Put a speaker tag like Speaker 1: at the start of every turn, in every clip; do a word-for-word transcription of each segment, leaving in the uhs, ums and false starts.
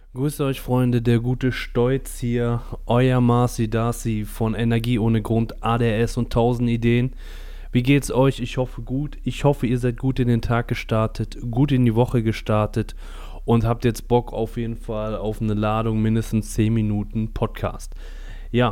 Speaker 1: Grüßt euch, Freunde, der gute Stolz hier, euer Marci Darcy von Energie ohne Grund, A D S und tausend Ideen. Wie geht's euch? Ich hoffe gut. Ich hoffe, ihr seid gut in den Tag gestartet, gut in die Woche gestartet und habt jetzt Bock auf jeden Fall auf eine Ladung mindestens zehn Minuten Podcast. Ja,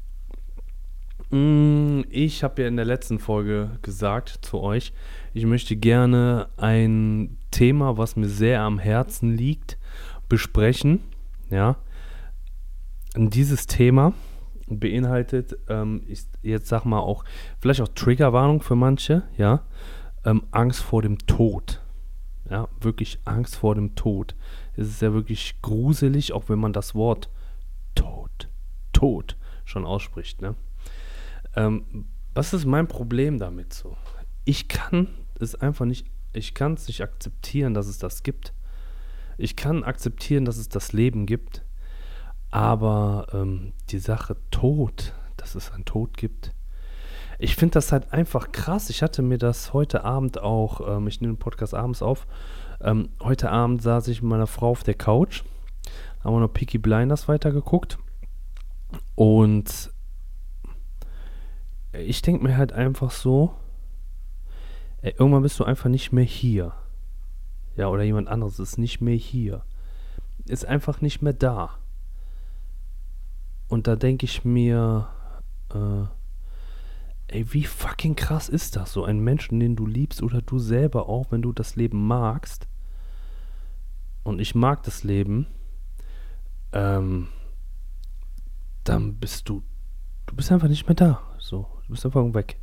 Speaker 1: mm, ich habe ja in der letzten Folge gesagt zu euch, ich möchte gerne ein Thema, was mir sehr am Herzen liegt, besprechen. Ja, und dieses Thema beinhaltet, ähm, ich jetzt sag mal auch, vielleicht auch Triggerwarnung für manche, ja, ähm, Angst vor dem Tod. Ja, wirklich Angst vor dem Tod. Es ist ja wirklich gruselig, auch wenn man das Wort Tod, Tod schon ausspricht, ne? Ähm, was ist mein Problem damit so? Ich kann es einfach nicht, ich kann es nicht akzeptieren, dass es das gibt. Ich kann akzeptieren, dass es das Leben gibt, aber ähm, die Sache Tod, dass es einen Tod gibt, ich finde das halt einfach krass. Ich hatte mir das heute Abend auch, ähm, ich nehme den Podcast abends auf, ähm, heute Abend saß ich mit meiner Frau auf der Couch, haben wir noch Peaky Blinders weitergeguckt und ich denke mir halt einfach so, ey, irgendwann bist du einfach nicht mehr hier. Ja, oder jemand anderes ist nicht mehr hier. Ist einfach nicht mehr da. Und da denke ich mir, äh, ey, wie fucking krass ist das? So ein Menschen, den du liebst oder du selber auch, wenn du das Leben magst. Und ich mag das Leben. Ähm, dann bist du, du bist einfach nicht mehr da. So, du bist einfach weg.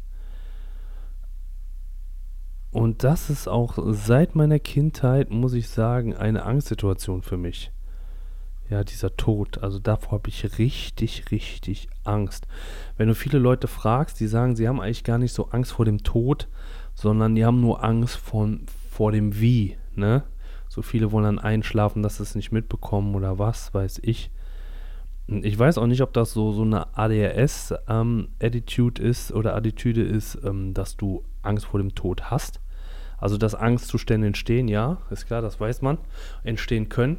Speaker 1: Und das ist auch seit meiner Kindheit, muss ich sagen, eine Angstsituation für mich. Ja, dieser Tod, also davor habe ich richtig, richtig Angst. Wenn du viele Leute fragst, die sagen, sie haben eigentlich gar nicht so Angst vor dem Tod, sondern die haben nur Angst von, vor dem Wie, ne? So viele wollen dann einschlafen, dass sie es nicht mitbekommen oder was, weiß ich. Und ich weiß auch nicht, ob das so, so eine A D H S-Attitude ähm, ist oder Attitüde ist, ähm, dass du Angst vor dem Tod hast. Also, dass Angstzustände entstehen, ja, ist klar, das weiß man, entstehen können.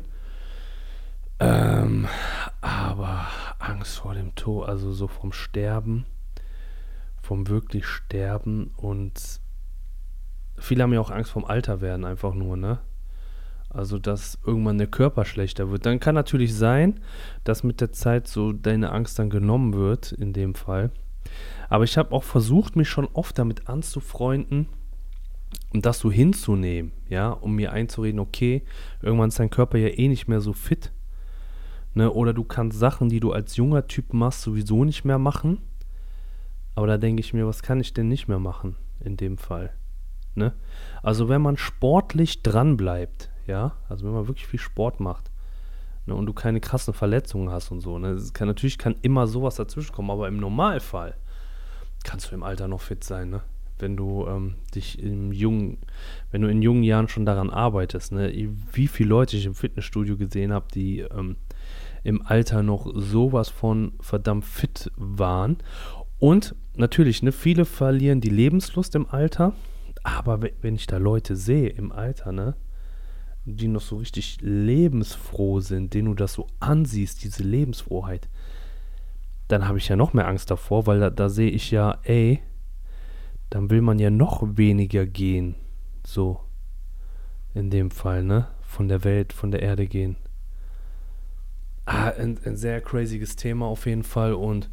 Speaker 1: Ähm, aber Angst vor dem Tod, also so vom Sterben, vom wirklich Sterben und viele haben ja auch Angst vom Alter werden, einfach nur, ne? Also, dass irgendwann der Körper schlechter wird. Dann kann natürlich sein, dass mit der Zeit so deine Angst dann genommen wird, in dem Fall. Aber ich habe auch versucht, mich schon oft damit anzufreunden, um das so hinzunehmen, ja, um mir einzureden, okay, irgendwann ist dein Körper ja eh nicht mehr so fit. Ne, oder du kannst Sachen, die du als junger Typ machst, sowieso nicht mehr machen. Aber da denke ich mir, was kann ich denn nicht mehr machen in dem Fall? Ne? Also wenn man sportlich dran bleibt, ja, also wenn man wirklich viel Sport macht, ne, und du keine krassen Verletzungen hast und so, ne, es kann, natürlich kann immer sowas dazwischen kommen, aber im Normalfall kannst du im Alter noch fit sein, ne? Wenn du ähm, dich im jungen, wenn du in jungen Jahren schon daran arbeitest, ne? Wie viele Leute ich im Fitnessstudio gesehen habe, die ähm, im Alter noch sowas von verdammt fit waren. Und natürlich, ne, viele verlieren die Lebenslust im Alter, aber wenn ich da Leute sehe im Alter, ne, die noch so richtig lebensfroh sind, denen du das so ansiehst, diese Lebensfroheit, dann habe ich ja noch mehr Angst davor, weil da, da sehe ich ja, ey, dann will man ja noch weniger gehen, so in dem Fall, ne, von der Welt, von der Erde gehen. Ah, ein, ein sehr crazyes Thema auf jeden Fall und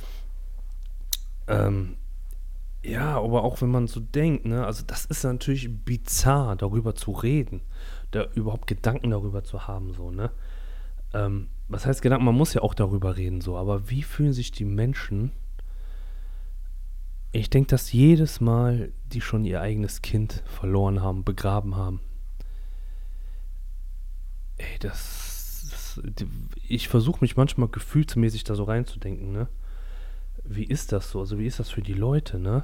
Speaker 1: ähm, ja, aber auch wenn man so denkt, ne, also das ist natürlich bizarr, darüber zu reden, da überhaupt Gedanken darüber zu haben, so, ne. Ähm, was heißt Gedanken? Man muss ja auch darüber reden, so, aber wie fühlen sich die Menschen? Ich denke, dass jedes Mal, die schon ihr eigenes Kind verloren haben, begraben haben, ey, das, das ich versuche mich manchmal gefühlsmäßig da so reinzudenken, ne. Wie ist das so? Also wie ist das für die Leute, ne?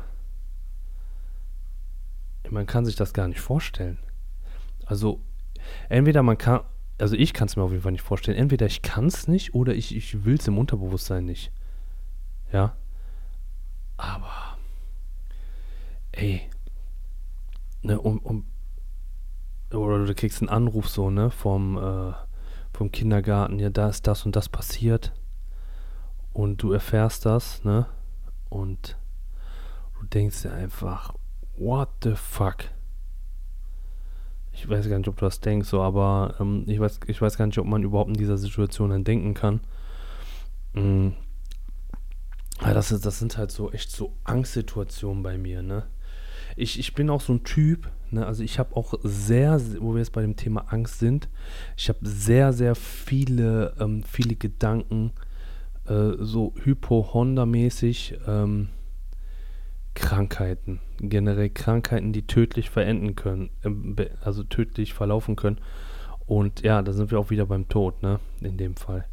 Speaker 1: Man kann sich das gar nicht vorstellen. Also entweder man kann, also ich kann es mir auf jeden Fall nicht vorstellen. Entweder ich kann es nicht oder ich, ich will es im Unterbewusstsein nicht. Ja, aber ey, ne, um, um, oder du kriegst einen Anruf so, ne, vom, äh, vom Kindergarten, ja, da ist das und das passiert und du erfährst das, ne? Und du denkst dir einfach, what the fuck? Ich weiß gar nicht, ob du das denkst, so, aber ähm, ich weiß, ich weiß gar nicht, ob man überhaupt in dieser Situation dann denken kann. Mhm. Ja, das ist, das sind halt so echt so Angstsituationen bei mir, ne? Ich, ich bin auch so ein Typ, ne? Also ich habe auch sehr, wo wir jetzt bei dem Thema Angst sind, ich habe sehr, sehr viele, ähm, viele Gedanken, äh, so Hypochonder-mäßig, ähm, Krankheiten, generell Krankheiten, die tödlich verenden können, ähm, be- also tödlich verlaufen können. Und ja, da sind wir auch wieder beim Tod, ne? In dem Fall.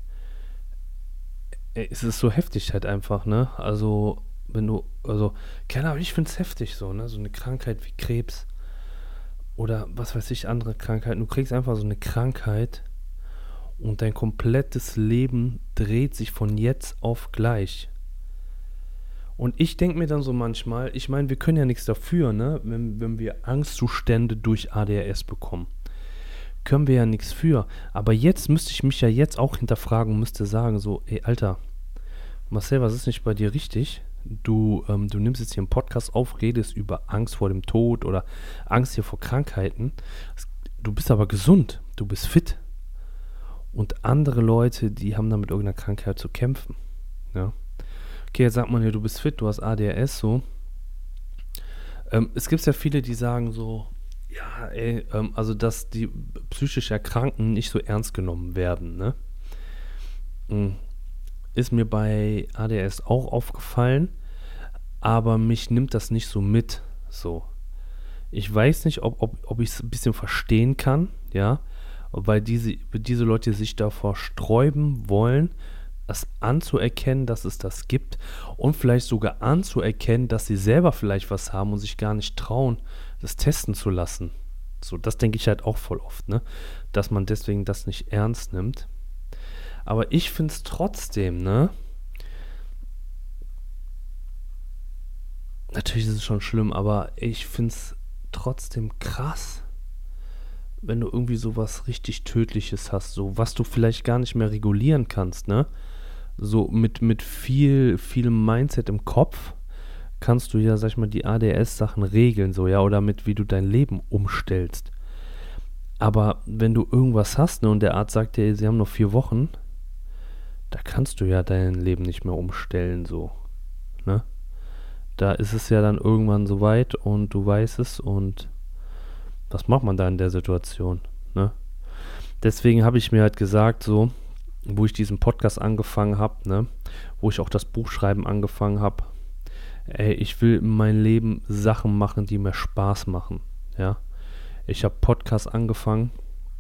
Speaker 1: Ey, es ist so heftig halt einfach, ne? Also, wenn du, also, keine Ahnung, ich find's heftig so, ne? So eine Krankheit wie Krebs oder was weiß ich, andere Krankheiten. Du kriegst einfach so eine Krankheit und dein komplettes Leben dreht sich von jetzt auf gleich. Und ich denke mir dann so manchmal, ich meine, wir können ja nichts dafür, ne? Wenn, wenn wir Angstzustände durch A D H S bekommen. Können wir ja nichts für. Aber jetzt müsste ich mich ja jetzt auch hinterfragen und müsste sagen, so, ey, Alter, Marcel, was ist nicht bei dir richtig? Du, ähm, du nimmst jetzt hier einen Podcast auf, redest über Angst vor dem Tod oder Angst hier vor Krankheiten. Du bist aber gesund, du bist fit. Und andere Leute, die haben dann mit irgendeiner Krankheit zu kämpfen. Ja. Okay, jetzt sagt man ja, du bist fit, du hast A D H S, so. Ähm, es gibt ja viele, die sagen so, ja, ey, ähm, also dass die psychisch Erkrankten nicht so ernst genommen werden, ne? Mhm. Ist mir bei A D H S auch aufgefallen, aber mich nimmt das nicht so mit, so. Ich weiß nicht, ob, ob, ob ich es ein bisschen verstehen kann, ja, weil diese, diese Leute sich davor sträuben wollen, das anzuerkennen, dass es das gibt und vielleicht sogar anzuerkennen, dass sie selber vielleicht was haben und sich gar nicht trauen, das testen zu lassen. So, das denke ich halt auch voll oft, ne, dass man deswegen das nicht ernst nimmt. Aber ich finde es trotzdem, ne, natürlich ist es schon schlimm, aber ich finde es trotzdem krass, wenn du irgendwie sowas richtig Tödliches hast, so was du vielleicht gar nicht mehr regulieren kannst, ne? So mit, mit viel, viel Mindset im Kopf kannst du ja, sag ich mal, die A D H S-Sachen regeln, so, ja, oder mit wie du dein Leben umstellst. Aber wenn du irgendwas hast, ne, und der Arzt sagt dir, sie haben noch vier Wochen, da kannst du ja dein Leben nicht mehr umstellen, so, ne? Da ist es ja dann irgendwann soweit und du weißt es und was macht man da in der Situation, ne? Deswegen habe ich mir halt gesagt, so, wo ich diesen Podcast angefangen habe, ne, wo ich auch das Buchschreiben angefangen habe, ey, ich will in meinem Leben Sachen machen, die mir Spaß machen, ja. Ich habe Podcasts angefangen,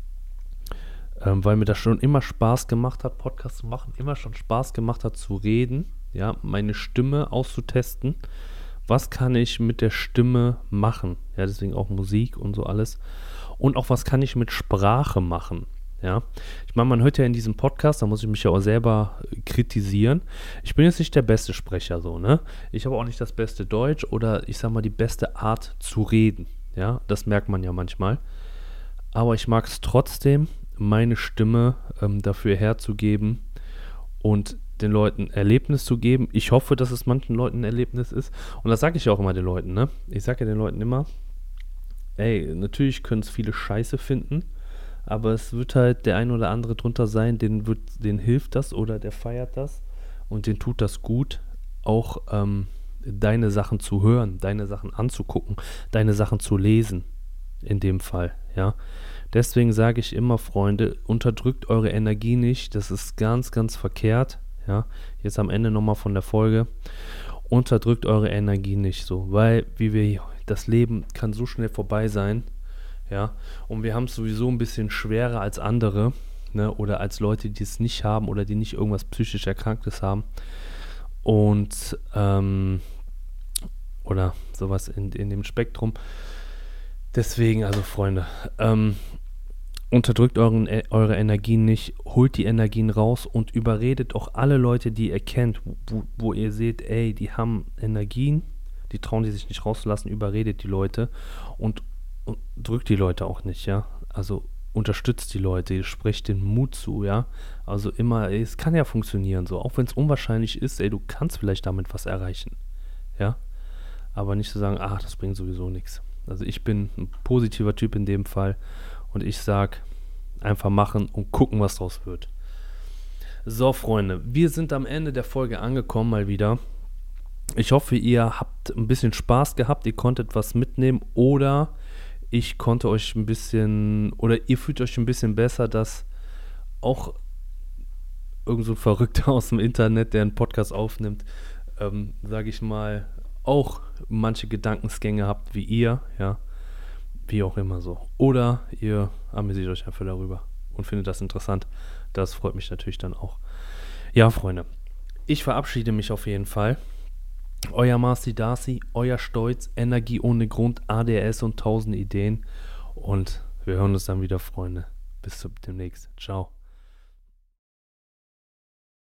Speaker 1: ähm, weil mir das schon immer Spaß gemacht hat, Podcasts zu machen, immer schon Spaß gemacht hat zu reden, ja, meine Stimme auszutesten. Was kann ich mit der Stimme machen? Ja, deswegen auch Musik und so alles. Und auch, was kann ich mit Sprache machen? Ja, ich meine, man hört ja in diesem Podcast, da muss ich mich ja auch selber äh, kritisieren. Ich bin jetzt nicht der beste Sprecher, so, ne? Ich habe auch nicht das beste Deutsch oder ich sag mal die beste Art zu reden. Ja, das merkt man ja manchmal. Aber ich mag es trotzdem, meine Stimme ähm, dafür herzugeben und den Leuten Erlebnis zu geben. Ich hoffe, dass es manchen Leuten ein Erlebnis ist. Und das sage ich ja auch immer den Leuten, ne? Ich sage ja den Leuten immer, ey, natürlich können es viele Scheiße finden, aber es wird halt der ein oder andere drunter sein, den, wird, den hilft das oder der feiert das und den tut das gut, auch ähm, deine Sachen zu hören, deine Sachen anzugucken, deine Sachen zu lesen, in dem Fall, ja. Deswegen sage ich immer, Freunde, unterdrückt eure Energie nicht, das ist ganz, ganz verkehrt, ja. Jetzt am Ende nochmal von der Folge, unterdrückt eure Energie nicht so, weil, wie wir, das Leben kann so schnell vorbei sein, ja, und wir haben es sowieso ein bisschen schwerer als andere, ne, oder als Leute, die es nicht haben oder die nicht irgendwas psychisch Erkranktes haben und, ähm, oder sowas in, in dem Spektrum. Deswegen, also Freunde, ähm, unterdrückt euren, äh, eure Energien nicht, holt die Energien raus und überredet auch alle Leute, die ihr kennt, wo, wo ihr seht, ey, die haben Energien, die trauen die sich nicht rauszulassen, überredet die Leute und, und drückt die Leute auch nicht, ja. Also unterstützt die Leute, ihr sprecht den Mut zu, ja. Also immer, ey, es kann ja funktionieren, so, auch wenn es unwahrscheinlich ist, ey, du kannst vielleicht damit was erreichen, ja. Aber nicht zu sagen, ach, das bringt sowieso nichts. Also ich bin ein positiver Typ in dem Fall und ich sag, einfach machen und gucken, was draus wird. So, Freunde, wir sind am Ende der Folge angekommen, mal wieder. Ich hoffe, ihr habt ein bisschen Spaß gehabt, ihr konntet was mitnehmen oder ich konnte euch ein bisschen, oder ihr fühlt euch ein bisschen besser, dass auch irgend so ein Verrückter aus dem Internet, der einen Podcast aufnimmt, ähm, sage ich mal, auch manche Gedankensgänge habt wie ihr, ja, wie auch immer so. Oder ihr amüsiert euch einfach darüber und findet das interessant. Das freut mich natürlich dann auch. Ja, Freunde, ich verabschiede mich auf jeden Fall. Euer Marci Darcy, euer Stolz, Energie ohne Grund, A D S und tausend Ideen. Und wir hören uns dann wieder, Freunde. Bis zum demnächst. Ciao.